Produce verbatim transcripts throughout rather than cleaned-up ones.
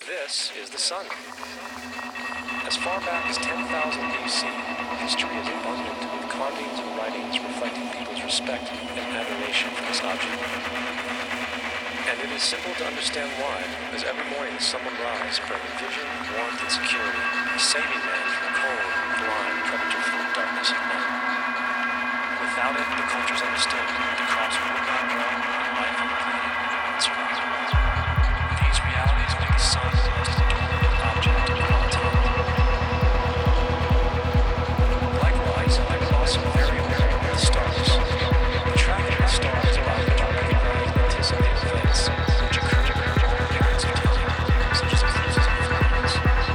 This is the sun. As far back as ten thousand B C, history is abundant with carvings and writings reflecting people's respect and adoration for this object. And it is simple to understand why, as every morning the sun will rise, bringing vision, warmth, and security, saving man from cold, blind, predator-full darkness of night. Without it, the cultures understood, the crops would not grow, and life on the planet would survive. These realities make the sun the most enduring object of all time. Likewise, I was also very aware of the stars. The tracking of the stars allowed me to recognize and anticipate events which occur in all periods of time, such as eclipses and planets.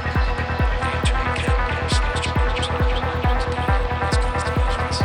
The intuitive calendar of celestial pictures and observations of time as constellations.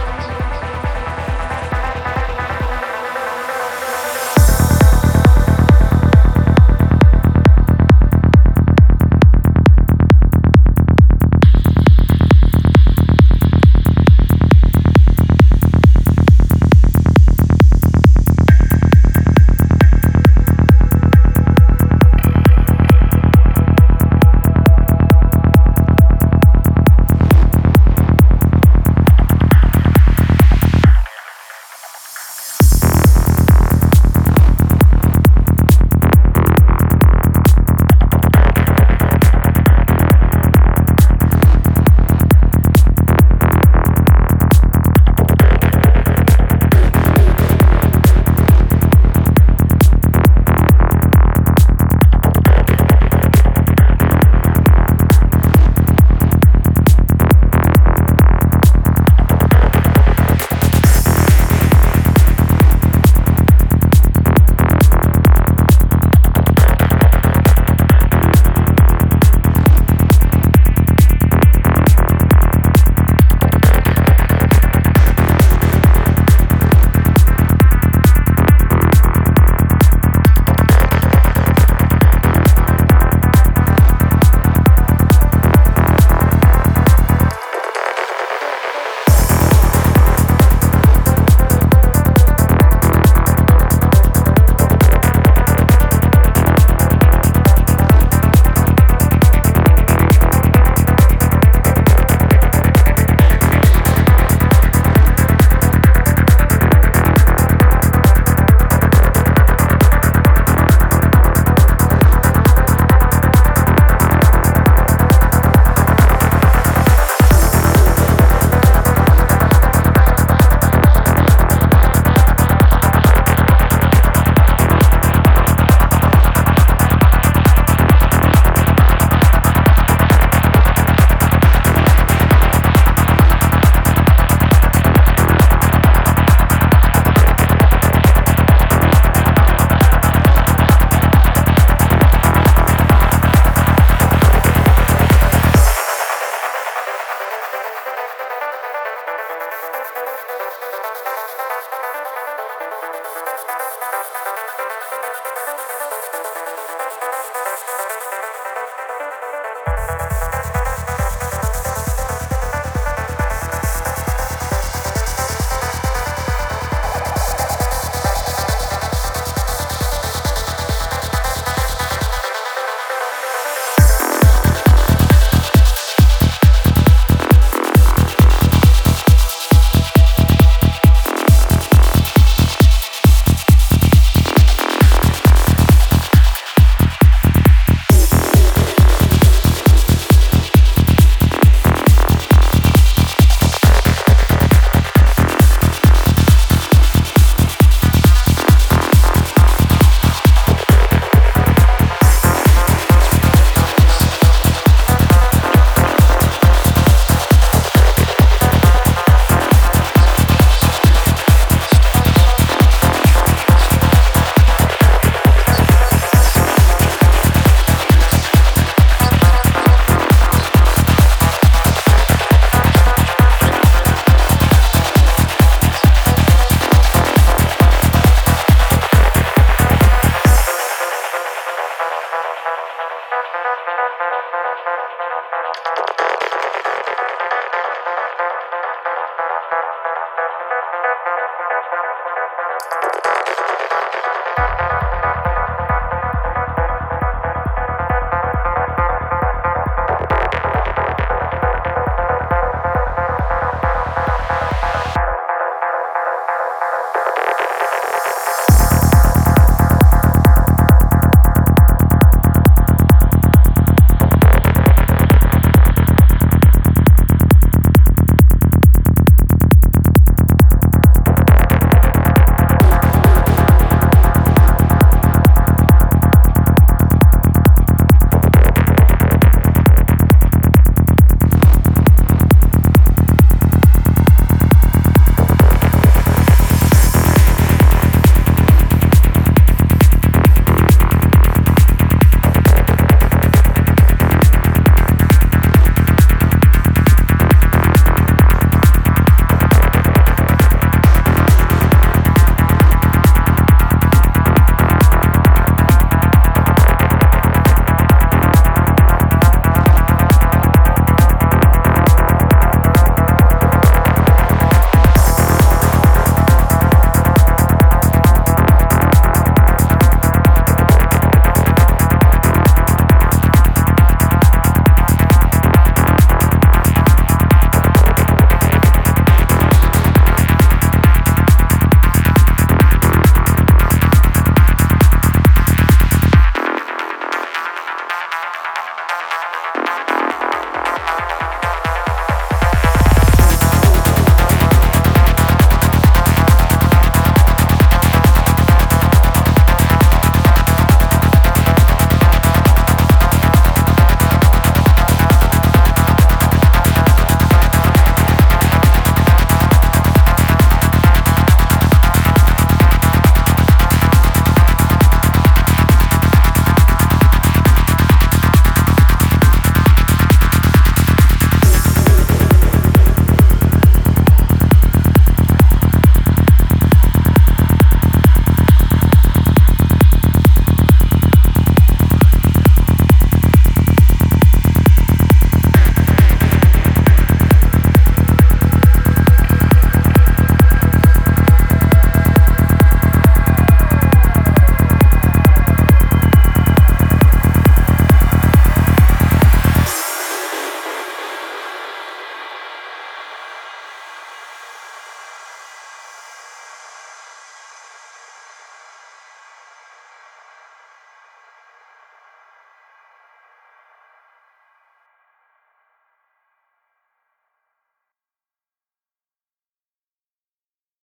You